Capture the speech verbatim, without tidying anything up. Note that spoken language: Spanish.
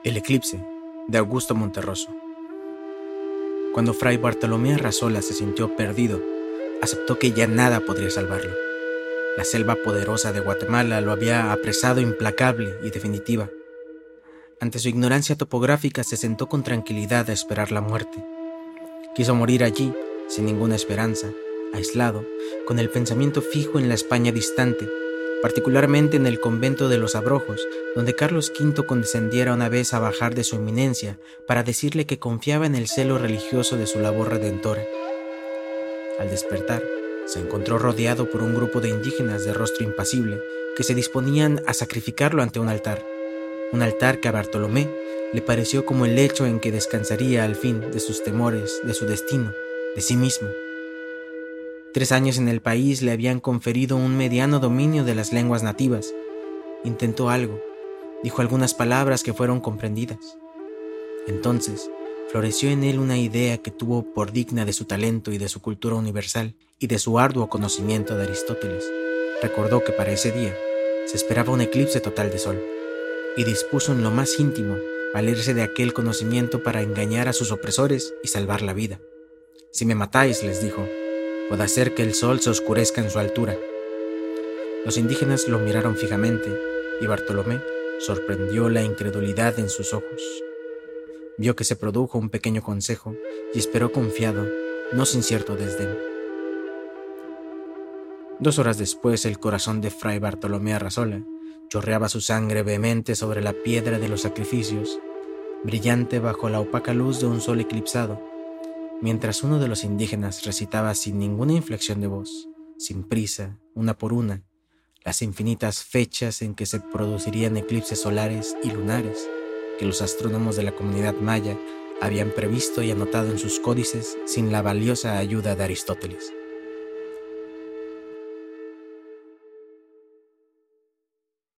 El eclipse, de Augusto Monterroso. Cuando Fray Bartolomé Arrazola se sintió perdido, aceptó que ya nada podría salvarlo. La selva poderosa de Guatemala lo había apresado implacable y definitiva. Ante su ignorancia topográfica se sentó con tranquilidad a esperar la muerte. Quiso morir allí, sin ninguna esperanza, aislado, con el pensamiento fijo en la España distante, particularmente en el convento de los Abrojos, donde Carlos quinto condescendiera una vez a bajar de su eminencia para decirle que confiaba en el celo religioso de su labor redentora. Al despertar, se encontró rodeado por un grupo de indígenas de rostro impasible que se disponían a sacrificarlo ante un altar, un altar que a Bartolomé le pareció como el lecho en que descansaría al fin de sus temores, de su destino, de sí mismo. Tres años en el país le habían conferido un mediano dominio de las lenguas nativas. Intentó algo, dijo algunas palabras que fueron comprendidas. Entonces, floreció en él una idea que tuvo por digna de su talento y de su cultura universal y de su arduo conocimiento de Aristóteles. Recordó que para ese día se esperaba un eclipse total de sol y dispuso en lo más íntimo valerse de aquel conocimiento para engañar a sus opresores y salvar la vida. «Si me matáis», les dijo, «puede hacer que el sol se oscurezca en su altura». Los indígenas lo miraron fijamente y Bartolomé sorprendió la incredulidad en sus ojos. Vio que se produjo un pequeño consejo y esperó confiado, no sin cierto desdén. Dos horas después, el corazón de Fray Bartolomé Arrazola chorreaba su sangre vehemente sobre la piedra de los sacrificios, brillante bajo la opaca luz de un sol eclipsado, mientras uno de los indígenas recitaba sin ninguna inflexión de voz, sin prisa, una por una, las infinitas fechas en que se producirían eclipses solares y lunares que los astrónomos de la comunidad maya habían previsto y anotado en sus códices sin la valiosa ayuda de Aristóteles.